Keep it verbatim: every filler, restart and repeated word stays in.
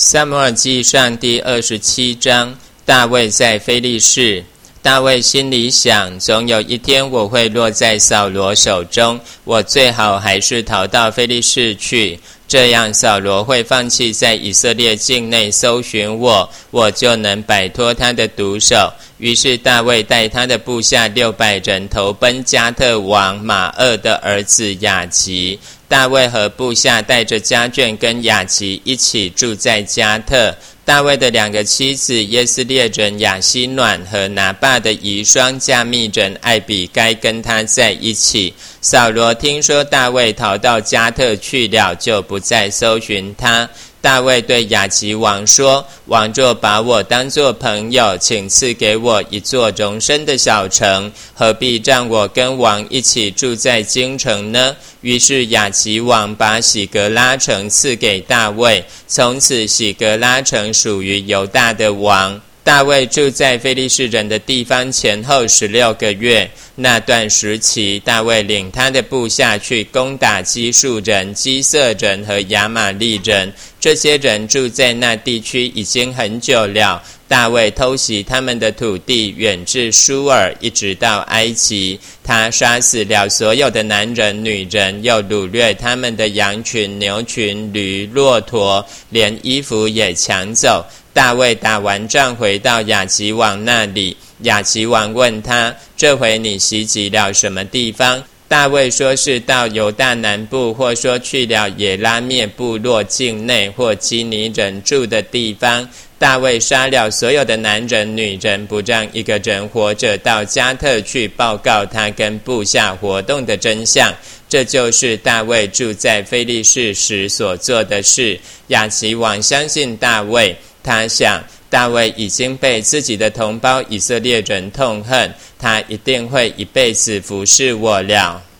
撒母耳记上第二十七章，大卫在非利士。大卫心里想，总有一天我会落在扫罗手中，我最好还是逃到非利士去，这样扫罗会放弃在以色列境内搜寻我，我就能摆脱他的毒手。于是大卫带他的部下六百人投奔加特王马二的儿子雅吉。大卫和部下带着家眷跟雅吉一起住在加特。大卫的两个妻子耶斯列人亚希暖和拿爸的遗孀加密人艾比该跟他在一起。扫罗听说大卫逃到加特去了，就不再搜寻他。大卫对雅吉王说，王若把我当作朋友，请赐给我一座容身的小城，何必让我跟王一起住在京城呢？于是雅吉王把喜格拉城赐给大卫，从此喜格拉城属于犹大的王。大卫住在非利士人的地方前后十六个月。那段时期，大卫领他的部下去攻打基述人、基色人和亚玛利人。这些人住在那地区已经很久了。大卫偷袭他们的土地，远至舒尔，一直到埃及。他杀死了所有的男人、女人，又掳掠他们的羊群、牛群、驴、骆驼，连衣服也抢走。大卫打完仗回到雅吉王那里，雅吉王问他，这回你袭击了什么地方？大卫说是到犹大南部，或说去了耶拉灭部落境内，或基尼人住的地方。大卫杀了所有的男人女人，不让一个人活着到加特去报告他跟部下活动的真相。这就是大卫住在非利士时所做的事。雅吉王相信大卫，他想大卫已经被自己的同胞以色列人痛恨，他一定会一辈子服侍我了。